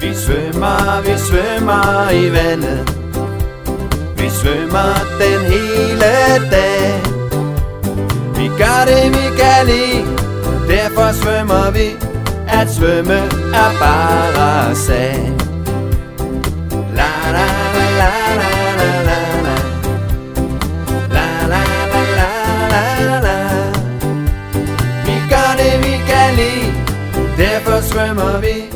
Vi svømmer i vandet. Vi svømmer den hele dag. Vi gør det vi kan lide, derfor svømmer vi. At svømme er bare sag. La la la la la la la. La la la la la la. Vi gør det vi kan lide, derfor svømmer vi.